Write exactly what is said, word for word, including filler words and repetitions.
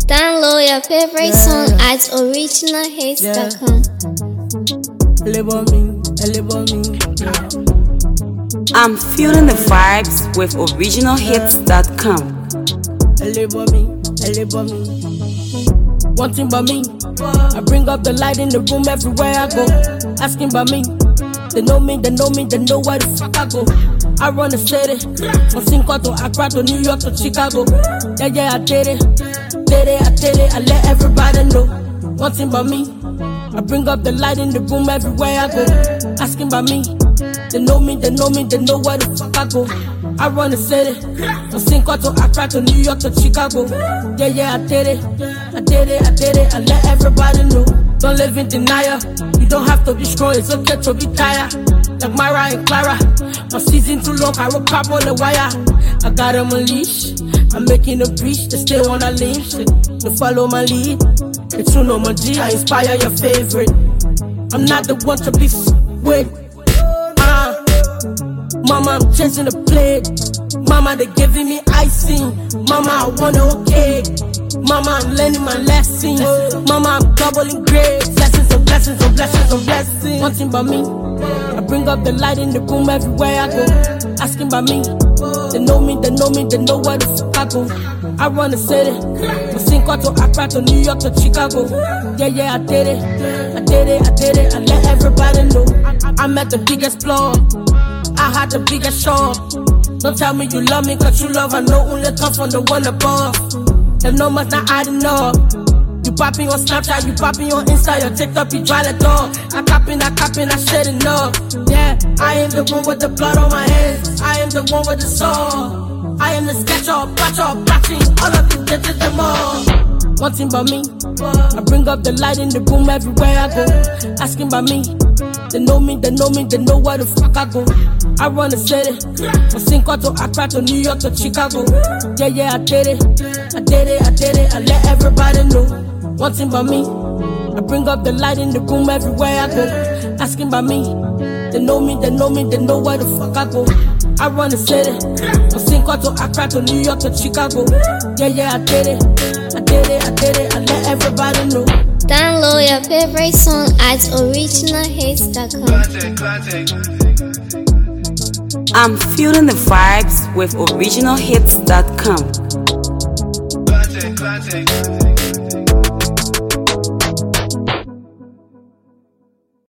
Download your favorite yeah. song at original hits dot com. I'm feeling the vibes with original hits dot com. One thing about me, I bring up the light in the room everywhere I go. Asking about me, they know me, they know me, they know where the fuck I go. I run the city, from Cinco to Accra to New York to Chicago. Yeah, yeah, I did it, did it, I did it, I let everybody know. One thing about me, I bring up the light in the room everywhere I go. Asking about me, they know me, they know me, they know where the fuck I go. I run the city, from Cinco to Accra to New York to Chicago. Yeah, yeah, I did it, I did it, I did it, I let everybody know. Don't live in denial, you don't have to be strong, it's okay to be tired. Like Myra and Clara, my season too long, I rope up on the wire. I got them on leash, I'm making a breach, they stay on a lane. They follow my lead, they tune on my G, I inspire your favorite. I'm not the one to be with. Uh, Mama, I'm chasing the plate. Mama, they giving me icing. Mama, I want it okay. Mama, I'm learning my lessons. Mama, I'm doubling grades. Blessings and blessings and blessings and blessings. One thing about me, I bring up the light in the room everywhere I go. Asking about me, they know me, they know me, they know where the fuck I go. I run the city, from Cinco to Accra to New York to Chicago. Yeah, yeah, I did it, I did it, I did it, I let everybody know. I'm at the biggest floor, I had the biggest show. Don't tell me you love me, cause you love, I know only come from the one above. Them numbers not adding up. You popping on Snapchat, you popping on Insta, your TikTok, you dry the dog. I copping, I copping, I shedding up. Yeah, I am the one with the blood on my hands. I am the one with the sword. I am the sketcher, patcher, patching, all of these bitches, them all. One thing about me, I bring up the light in the room everywhere I go. Asking about me, they know me, they know me, they know where the fuck I go. I run the city, from Cinco to Accra to New York to Chicago. Yeah, yeah, I did it, I did it, I did it, I let everybody know. One thing about me, I bring up the light in the room everywhere I go. Asking about me, they know me, they know me, they know where the fuck I go. I run the city, from Cinco to Accra to New York to Chicago. Yeah, yeah, I did it, I did it, I did it, I let everybody know. Download your favorite song at original hits dot com. I'm feeling the vibes with original hits dot com.